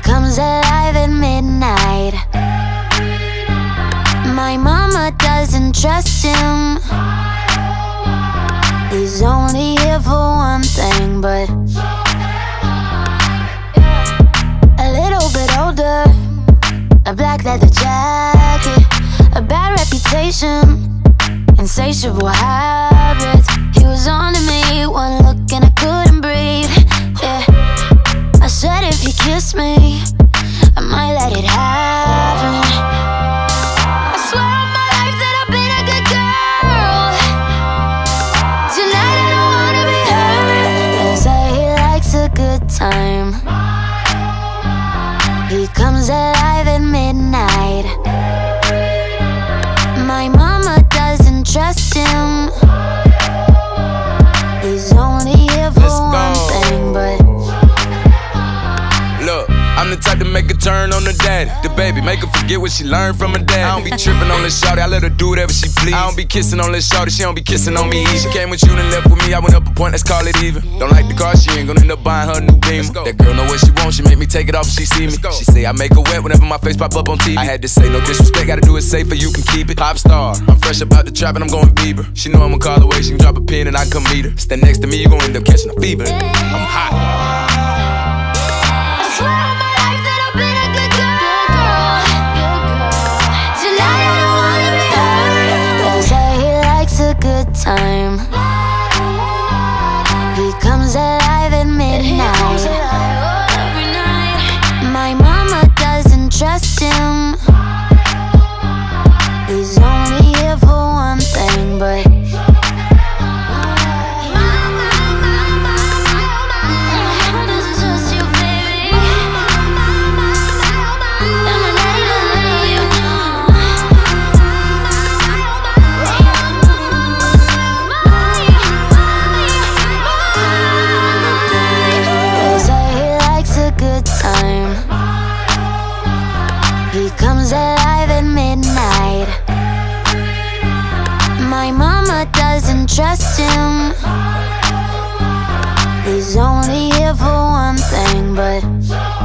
comes alive at midnight. My mama doesn't trust him. He's only here for one thing, but a little bit older, a black leather jacket, a bad reputation, insatiable habits. He was on to me, one look and I couldn't breathe. Yeah, I said if he kissed me, I might let it happen. I swear on my life that I've been a good girl. Tonight I don't wanna be hurt. They say he likes a good time. He comes alive at midnight. My mama doesn't trust him. He's only here for one thing, but look, I'm the type to make a turn on the daddy. The baby, make her forget what she learned from her dad. I don't be tripping on this shawty, I let her do whatever she please. I don't be kissing on this shawty, she don't be kissing on me. She came with you and left with me, I went up a point, let's call it even. Don't like the car, she ain't gonna end up buying her a new Beamer. That girl know what she wants, she make me take it off if she see me. She say I make her wet whenever my face pop up on TV. I had to say no disrespect, gotta do it safer, you can keep it. Pop star, I'm fresh about the trap and I'm going Bieber. She know I'ma call away, she can drop a pin and I can come meet her. Stand next to me, you gon' end up catching a fever. I'm hot. Good time. He comes alive at midnight. My mama doesn't trust him. He's only here for one thing, but he comes alive at midnight. My mama doesn't trust him. He's only here for one thing, but